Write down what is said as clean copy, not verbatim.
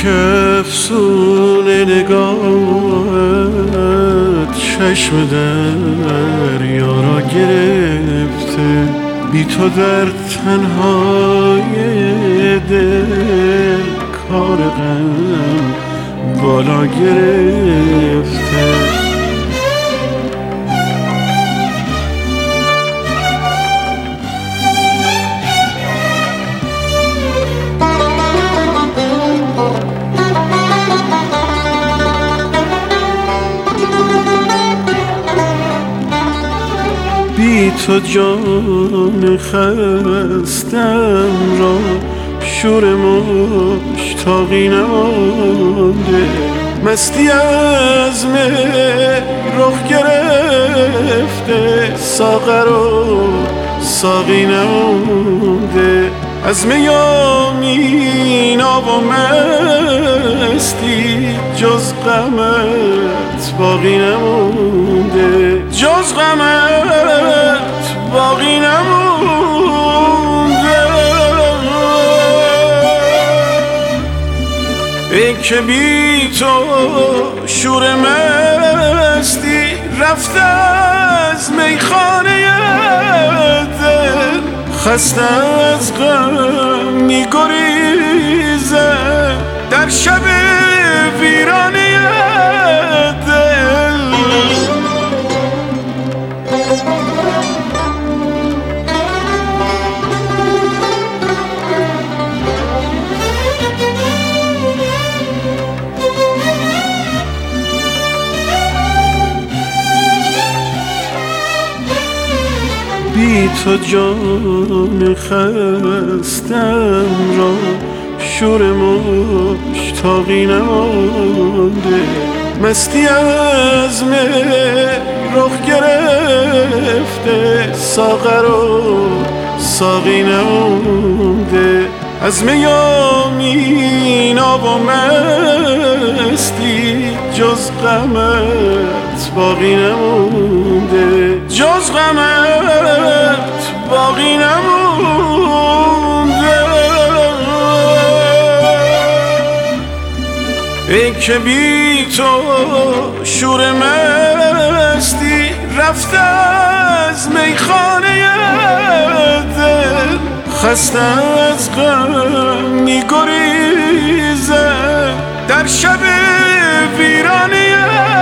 که افسون نگاهت چشم دریا را گرفته، بی تو در تنهای دل کار غم بالا گرفته. بی تو جان خستم را شور مشتاقی نمانده، مستی از می رخ گرفته، ساغر و ساقی نمانده، از میامینا و مستی جز غمت باقی نمونده، جز غمت باقی نمونده. ای که بی تو شور مستی رفته از میخانه دل، خسته از غم میگریزه در شب ویرانه دل. بی تو جان خستم را شور مشتاقی نمانده، مستی از می رخ گرفته، ساغر و ساقی نمانده، از میامینا و مستی جز غمت باقی نمونده، جز غمت باقی نمونده. ای که بی تو شور مستی رفته از میخانه دل، خسته از غم میگریزه در شب ویرانه